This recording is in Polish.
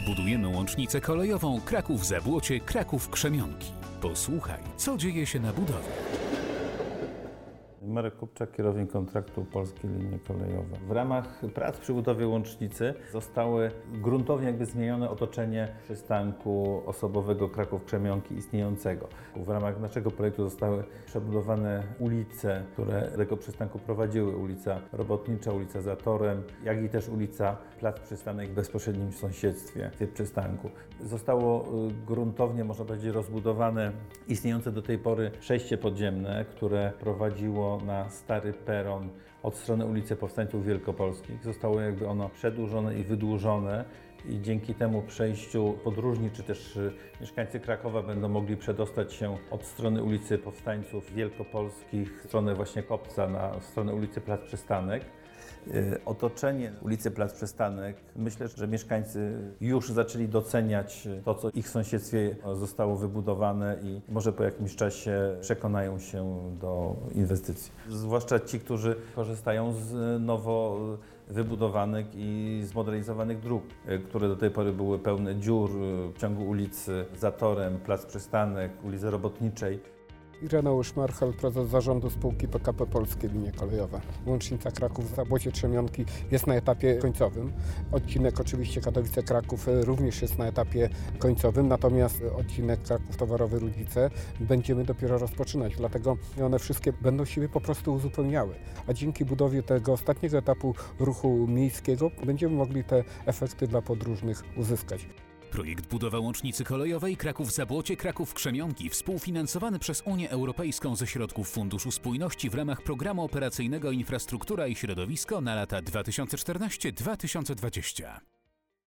Budujemy łącznicę kolejową Kraków-Zabłocie, Kraków-Krzemionki. Posłuchaj, co dzieje się na budowie. Marek Kupczak, kierownik kontraktu Polskie Linie Kolejowe. W ramach prac przy budowie łącznicy zostały gruntownie zmienione otoczenie przystanku osobowego Kraków-Krzemionki istniejącego. W ramach naszego projektu zostały przebudowane ulice, które do tego przystanku prowadziły. Ulica Robotnicza, ulica Zatorem, jak i też ulica Plac Przystanek w bezpośrednim sąsiedztwie przystanku. Zostało gruntownie, można powiedzieć, rozbudowane istniejące do tej pory przejście podziemne, które prowadziło na stary peron od strony ulicy Powstańców Wielkopolskich. Zostało ono przedłużone i wydłużone i dzięki temu przejściu podróżni czy też mieszkańcy Krakowa będą mogli przedostać się od strony ulicy Powstańców Wielkopolskich w stronę właśnie Kopca, w stronę ulicy Plac Przystanek. Otoczenie ulicy Plac Przystanek, myślę, że mieszkańcy już zaczęli doceniać to, co ich w sąsiedztwie zostało wybudowane i może po jakimś czasie przekonają się do inwestycji. Zwłaszcza ci, którzy korzystają z nowo wybudowanych i zmodernizowanych dróg, które do tej pory były pełne dziur w ciągu ulicy Zatorem, Plac Przystanek, ulicy Robotniczej. Ireneusz Marchel, prezes zarządu spółki PKP Polskie Linie Kolejowe. Łącznica Kraków-Zabłocie Krzemionki jest na etapie końcowym. Odcinek oczywiście Katowice-Kraków również jest na etapie końcowym, natomiast odcinek Kraków-Towarowy-Rudzice będziemy dopiero rozpoczynać, dlatego one wszystkie będą siebie po prostu uzupełniały. A dzięki budowie tego ostatniego etapu ruchu miejskiego będziemy mogli te efekty dla podróżnych uzyskać. Projekt budowa łącznicy kolejowej Kraków-Zabłocie, Kraków-Krzemionki współfinansowany przez Unię Europejską ze środków Funduszu Spójności w ramach Programu Operacyjnego Infrastruktura i Środowisko na lata 2014-2020.